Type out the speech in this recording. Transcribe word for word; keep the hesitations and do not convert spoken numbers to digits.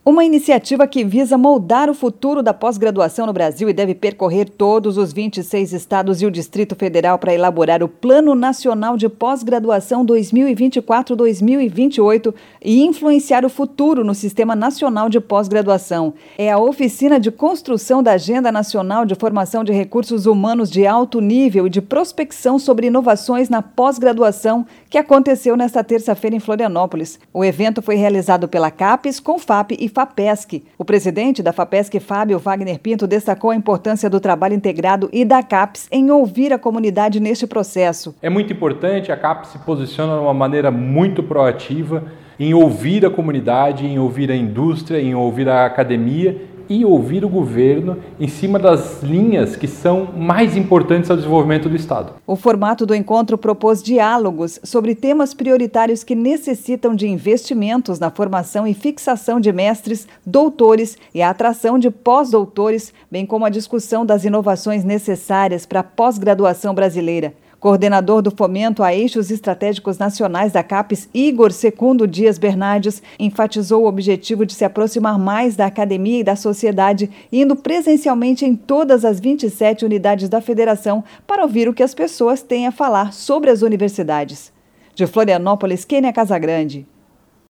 Uma iniciativa que visa moldar o futuro da pós-graduação no Brasil e deve percorrer todos os vinte e seis estados e o Distrito Federal para elaborar o Plano Nacional de Pós-Graduação dois mil e vinte e quatro a dois mil e vinte e oito e influenciar o futuro no Sistema Nacional de Pós-Graduação. É a Oficina de Construção da Agenda Nacional de Formação de Recursos Humanos de Alto Nível e de Prospecção sobre Inovações na Pós-Graduação que aconteceu nesta terça-feira em Florianópolis. O evento foi realizado pela CAPES, CONFAP e FAPESC. O presidente da FAPESC, Fábio Wagner Pinto, destacou a importância do trabalho integrado e da CAPES em ouvir a comunidade neste processo. É muito importante, a CAPES se posiciona de uma maneira muito proativa em ouvir a comunidade, em ouvir a indústria, em ouvir a academia e ouvir o governo em cima das linhas que são mais importantes ao desenvolvimento do Estado. O formato do encontro propôs diálogos sobre temas prioritários que necessitam de investimentos na formação e fixação de mestres, doutores e a atração de pós-doutores, bem como a discussão das inovações necessárias para a pós-graduação brasileira. Coordenador do Fomento a Eixos Estratégicos Nacionais da CAPES, Igor Secundo Dias Bernardes, enfatizou o objetivo de se aproximar mais da academia e da sociedade, indo presencialmente em todas as vinte e sete unidades da federação para ouvir o que as pessoas têm a falar sobre as universidades. De Florianópolis, Kênia Casagrande.